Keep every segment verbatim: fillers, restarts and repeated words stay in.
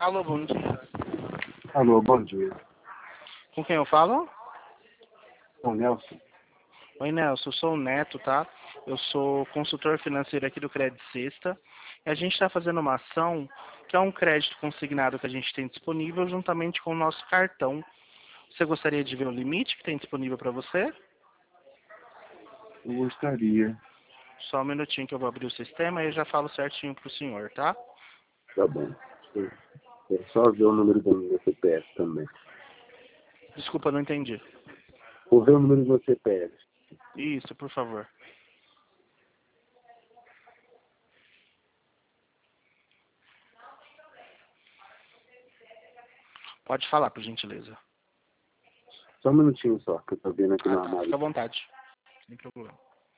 Alô, bom dia. Alô, bom dia. Com quem eu falo? Sou Nelson. Oi, Nelson, eu sou o Neto, tá? Eu sou consultor financeiro aqui do Crédito Sexta. E a gente está fazendo uma ação que é um crédito consignado que a gente tem disponível juntamente com o nosso cartão. Você gostaria de ver o limite que tem disponível para você? Eu gostaria. Só um minutinho que eu vou abrir o sistema e eu já falo certinho para o senhor, tá? Tá bom. É só ver o número do meu C P F também. Desculpa, não entendi. Vou ver o número do meu C P F. Isso, por favor. Pode falar, por gentileza. Só um minutinho só, que eu tô vendo aqui Ah, no tá. armário. Fica à vontade. Sem problema.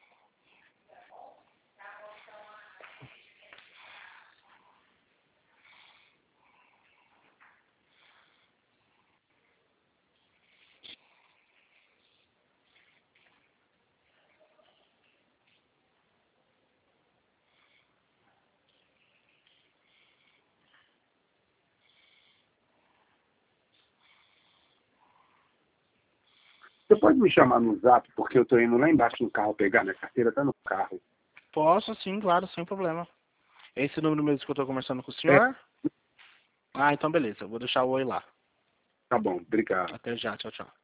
Você pode me chamar no zap, porque eu tô indo lá embaixo no carro pegar minha carteira, tá no carro. Posso, sim, claro, sem problema. É esse número mesmo que eu estou conversando com o É, senhor? Ah, então beleza. Eu vou deixar o oi lá. tá bom, obrigado. Até já. Tchau, tchau.